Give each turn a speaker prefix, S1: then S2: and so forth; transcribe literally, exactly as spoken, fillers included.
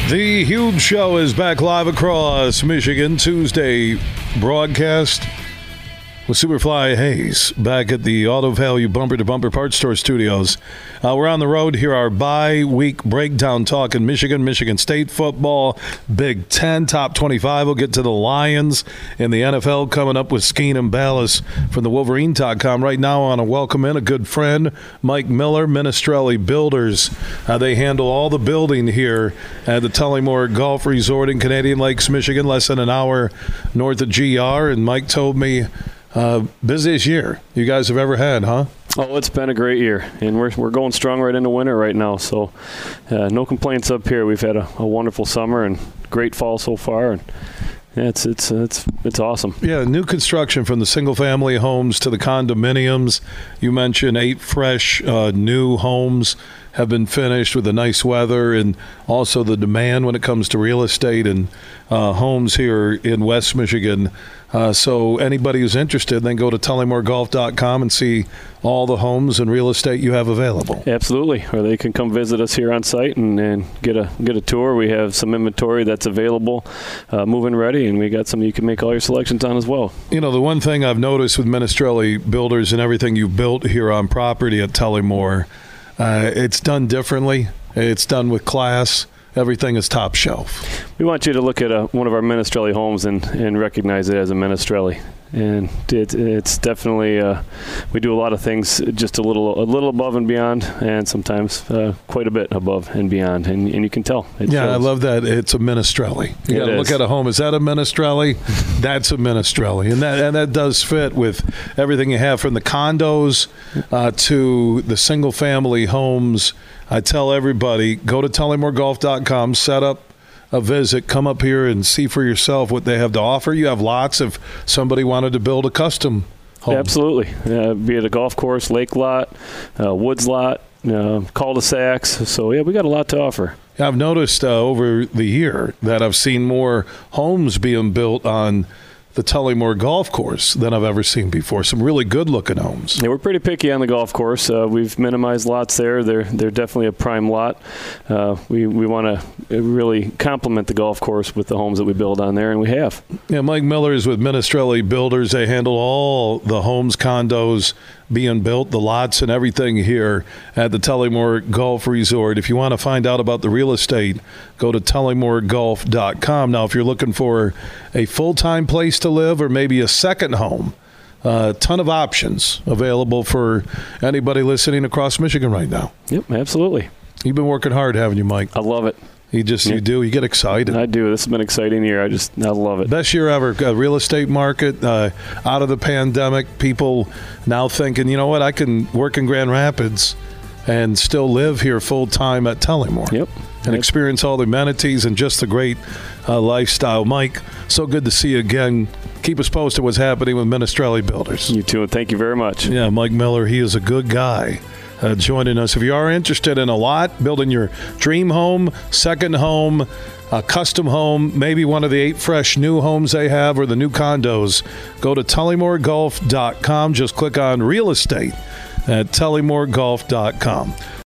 S1: The Huge Show is back live across Michigan. Tuesday broadcast with Superfly Hayes back at the Auto Value Bumper to Bumper Parts Store Studios. Uh, we're on the road here, our bye-week breakdown talking Michigan, Michigan State football, Big Ten, top twenty-five. We'll get to the Lions in the N F L coming up with Skeen and Ballas from the Wolverine dot com. Right now, I want to welcome in a good friend, Mike Miller, Minestrelli Builders. Uh, they handle all the building here at the Tullymore Golf Resort in Canadian Lakes, Michigan, less than an hour north of G R. And Mike told me, Uh, busiest year you guys have ever had, huh?
S2: Oh, it's been a great year, and we're we're going strong right into winter right now. So, uh, no complaints up here. We've had a, a wonderful summer and great fall so far, and yeah, it's it's it's it's awesome.
S1: Yeah, new construction from the single-family homes to the condominiums. You mentioned eight fresh uh, new homes have been finished with the nice weather, and also the demand when it comes to real estate and uh, homes here in West Michigan. Uh, so anybody who's interested, then go to tullymore golf dot com and see all the homes and real estate you have available.
S2: Absolutely, or they can come visit us here on site and, and get a get a tour. We have some inventory that's available, uh, moving ready, and we got some you can make all your selections on as well.
S1: You know, the one thing I've noticed with Minestrelli Builders and everything you've built here on property at Tullymore, uh, it's done differently. It's done with class. Everything is top shelf.
S2: We want you to look at a, one of our Minestrelli homes and, and recognize it as a Minestrelli. And it, it's definitely, uh, we do a lot of things just a little a little above and beyond, and sometimes uh, quite a bit above and beyond. And, and you can tell. It
S1: yeah,
S2: shows.
S1: I love that. It's a Minestrelli. You got to look at a home. Is that a Minestrelli? That's a Minestrelli. And that, and that does fit with everything you have from the condos uh, to the single-family homes. I tell everybody, go to tullymore golf dot com, set up a visit, come up here and see for yourself what they have to offer. You have lots if somebody wanted to build a custom home.
S2: Absolutely. Uh, be it a golf course, lake lot, uh, woods lot, uh, cul-de-sacs. So, yeah, we got a lot to offer.
S1: I've noticed uh, over the year that I've seen more homes being built on the Tullymore Golf Course than I've ever seen before. Some really good-looking homes.
S2: Yeah, we're pretty picky on the golf course. Uh, we've minimized lots there. They're they're definitely a prime lot. Uh, we we want to really complement the golf course with the homes that we build on there, and we have.
S1: Yeah, Mike Miller is with Minestrelli Builders. They handle all the homes, condos being built, the lots and everything here at the Tullymore Golf Resort. If you want to find out about the real estate, go to tullymore golf dot com. Now, if you're looking for a full-time place to live or maybe a second home, a uh, ton of options available for anybody listening across Michigan right now.
S2: Yep, absolutely.
S1: You've been working hard, haven't you, Mike?
S2: I love it.
S1: You just,
S2: yeah.
S1: you do. You get excited.
S2: I do. This has been an exciting year. I just, I love it.
S1: Best year ever. Uh, real estate market, uh, out of the pandemic, people now thinking, you know what, I can work in Grand Rapids and still live here full-time at Tullymore.
S2: Yep.
S1: And
S2: yep.
S1: experience all the amenities and just the great uh, lifestyle. Mike, so good to see you again. Keep us posted what's happening with Minestrelli Builders.
S2: You too, and thank you very much.
S1: Yeah, Mike Miller, he is a good guy. Uh, joining us. If you are interested in a lot, building your dream home, second home, a custom home, maybe one of the eight fresh new homes they have or the new condos, go to tullymore golf dot com. Just click on real estate at tullymore golf dot com.